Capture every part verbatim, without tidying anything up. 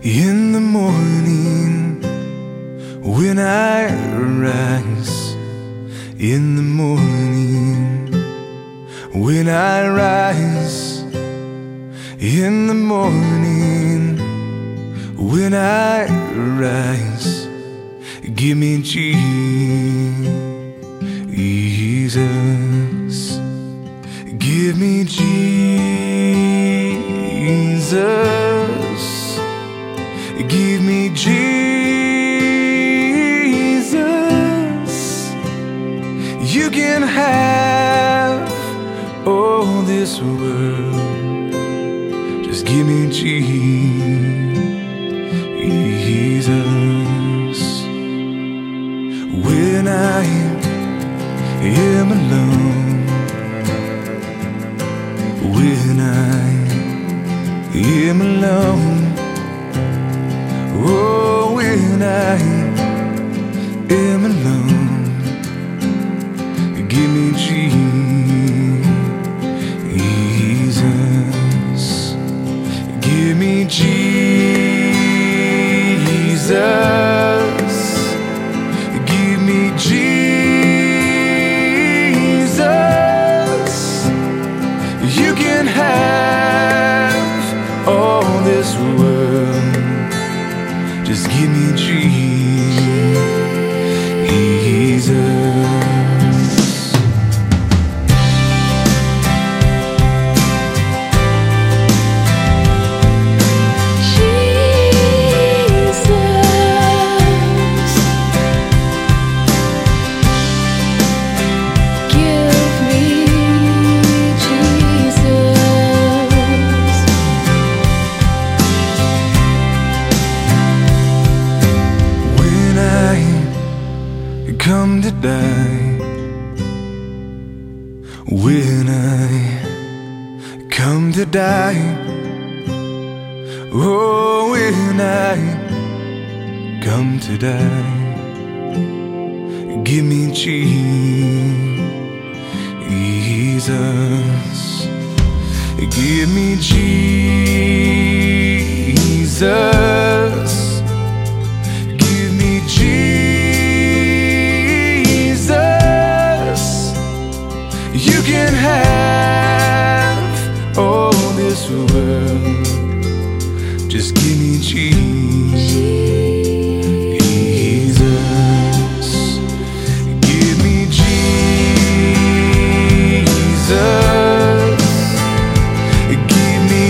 In the morning, when I rise, in the morning, when I rise, in the morning, when I rise, give me Jesus, give me Jesus. Give me Jesus. You can have all this world. Just give me Jesus. When I am alone, when I am alone, oh, when I am alone, give me Jesus, give me Jesus, give me Jesus. You can have all this world. Just give me Jesus. Come to die, when I come to die, oh, when I come to die, give me Jesus, give me Jesus, give me Jesus. You can have all this world. Just give me Jesus. Give me Jesus. Give me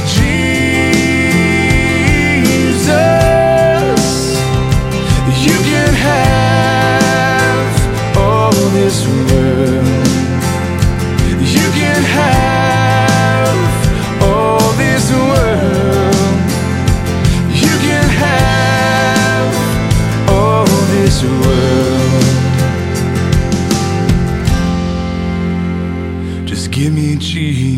Jesus. You can have all this world. You can have all this world. You can have all this world. Just give me Jesus.